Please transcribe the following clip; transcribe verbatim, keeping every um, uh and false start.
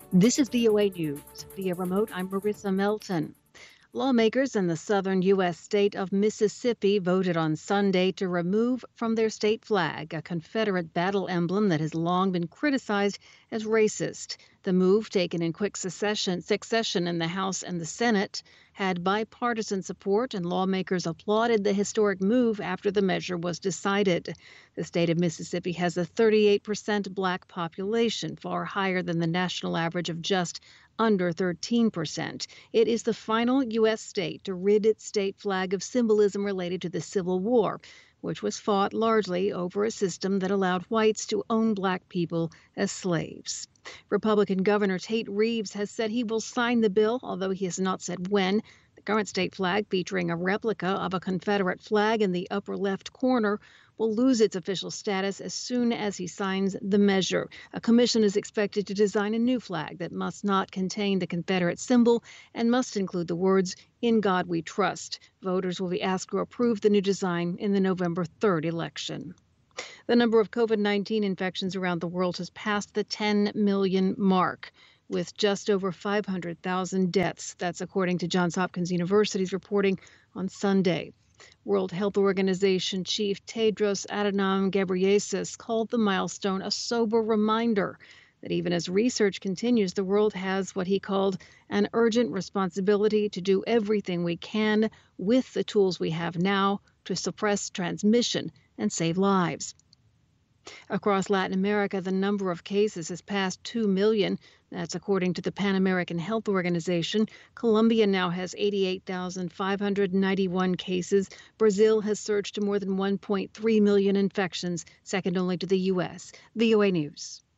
This is V O A News. Via remote, I'm Marissa Melton. Lawmakers in the southern U S state of Mississippi voted on Sunday to remove from their state flag a Confederate battle emblem that has long been criticized as racist. The move, taken in quick succession, succession in the House and the Senate, had bipartisan support, and lawmakers applauded the historic move after the measure was decided. The state of Mississippi has a thirty-eight percent black population, far higher than the national average of just under thirteen percent. It is the final U S state to rid its state flag of symbolism related to the Civil War, which was fought largely over a system that allowed whites to own black people as slaves. Republican Governor Tate Reeves has said he will sign the bill, although he has not said when. The current state flag, featuring a replica of a Confederate flag in the upper left corner, will lose its official status as soon as he signs the measure. A commission is expected to design a new flag that must not contain the Confederate symbol and must include the words, "In God We Trust." Voters will be asked to approve the new design in the November third election. The number of COVID nineteen infections around the world has passed the ten million mark, with just over five hundred thousand deaths. That's according to Johns Hopkins University's reporting on Sunday. World Health Organization Chief Tedros Adhanom Ghebreyesus called the milestone a sober reminder that even as research continues, the world has what he called an urgent responsibility to do everything we can with the tools we have now to suppress transmission and save lives. Across Latin America, the number of cases has passed two million. That's according to the Pan American Health Organization. Colombia now has eighty-eight thousand five hundred ninety-one cases. Brazil has surged to more than one point three million infections, second only to the U S. V O A News.